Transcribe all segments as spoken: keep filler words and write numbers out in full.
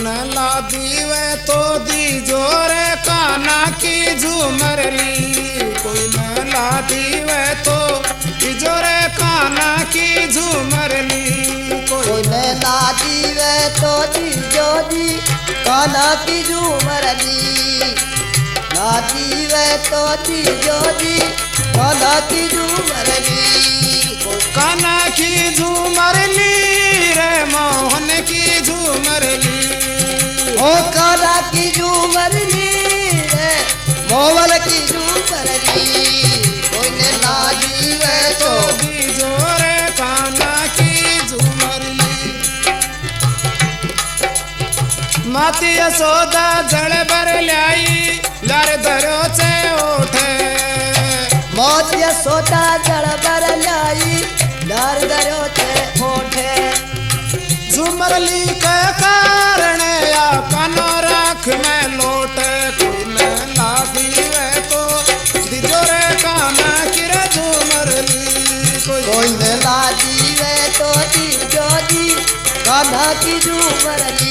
न ला दीवे तो दी जोरे काना की झूमरली, कोई न ला दीवे तो दी जोरे काना की झूमरली, कोई न ला दीवे तो दी जोरी काना की झूमरली, ला दीवे तो दी जोरी काना की झूमरली, काना की झूमरली रे मोहन की झूमरली, ओ काना की झूमरली रे मोहन की झूमरली, कोई न ला दीवे तो दी जोरे काना की झूमरली। माती यशोदा जड़ भर लाई लार धरो से उठे, मौत यशोदा जड़ भर लाई लार धरो से उठे, झूमरली के कारण या कानो राख में लोटे, कोई न ला दीवे तो दिजोरे काना की रे झूमरली, कोई न ला दीवे तो दी जोरी काना की झूमरली,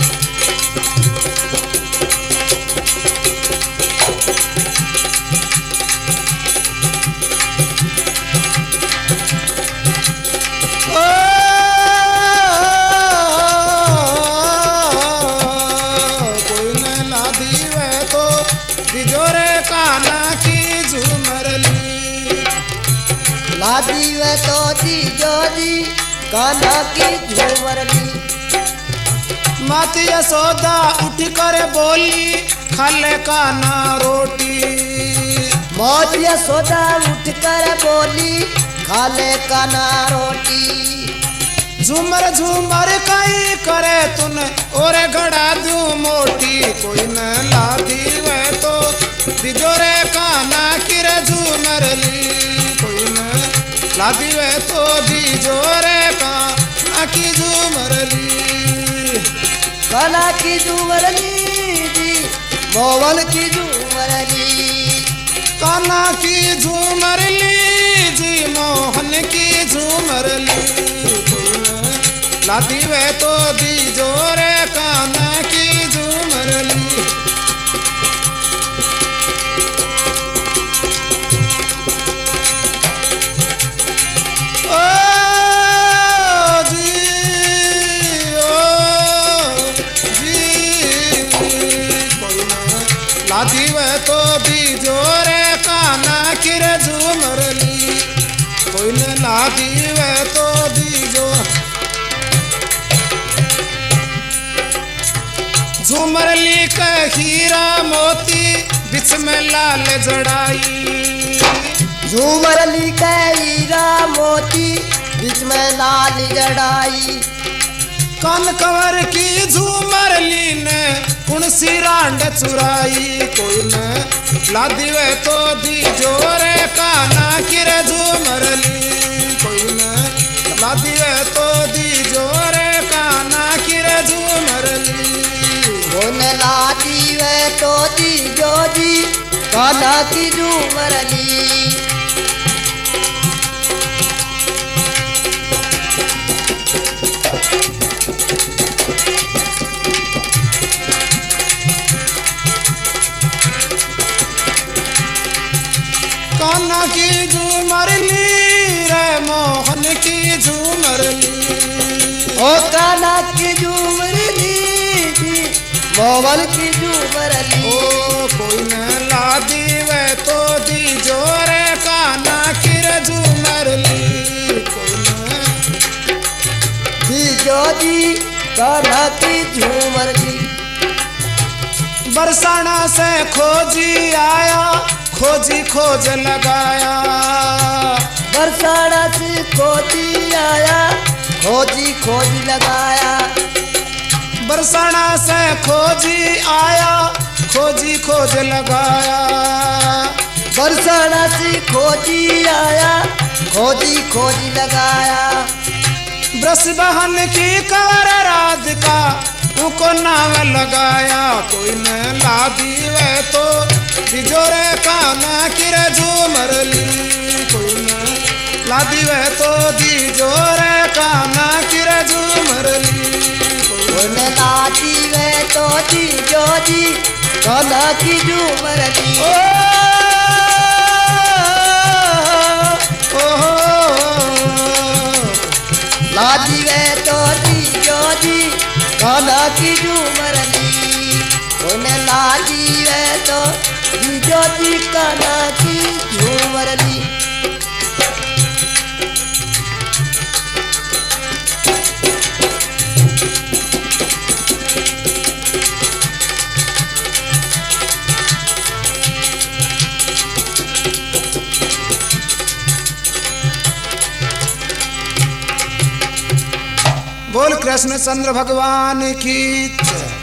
ला दीवे तो दी जोरी काना की झूमरली। माती यशोदा उठ कर बोली खाले काना रोटी, मौत यशोदा उठ कर बोली खाले काना रोटी, झूमर झूमर कई करे तुन और घड़ा दू मोटी, कोई न ला दीवे तो दिजोरे काना की रे झूमरली, कोई न ला दीवे तो दिजोरे काना की झूमरली, काना की झूमरली जी मोहन की झूमरली, काना की झूमरली जी मोहन की झूमरली, ला दीवे तो दी जोरे काना की झूमरली। ओ जी ओ जी कोई न ला दीवे तो दी जोरे काना की रे झूमरली, कोई न ला दीवे तो दी जो झूमरली का हीरा मोती बिच में लाल जड़ाई, झूमरली का हीरा मोती बीच में लाल जड़ाई, कान कंवर की झूमरली ने कुणसी रांड चुराई, कोई न ला दीवे तो दी जोरे काना की रे झूमरली, कोई न ला दीवे तो दी जोरे काना की रे झूमरली, कोन ला दीवे तो दी जोरी काना की झूमरली, काना की झूमरली रे मोहन की झूमरली, ओ काना की झूमरली जी मोहन की झूमरली, ओ कोई न ला दीवे तो दी जोरे काना की रे झूमरली, कोई न दी जोरी काना की झूमरली, बरसाना से खोजी आया खोजी खोज लगाया, बरसाना से खोजी आया खोजी खोज लगाया, बरसाना से खोजी आया खोजी खोज लगाया, बरसाना से खोजी आया खोजी खोज लगाया, ब्रस बहन की कंवर राधिका उनको नाम लगाया, कोई न ला दीवे तो दिजोरे काना की रे झूमरली, कोई न ला दीवे तो दिजोरे काना की रे झूमरली, कोई न ला दीवे कान्हा की झूमर ली ओ, ओ, ओ, लादी वे तो दीजो जी कान्हा की झूमर ली उन्हें लादी वे तो दीजो जी कान्हा की झूमर ली बोल कृष्ण चंद्र भगवान की जय।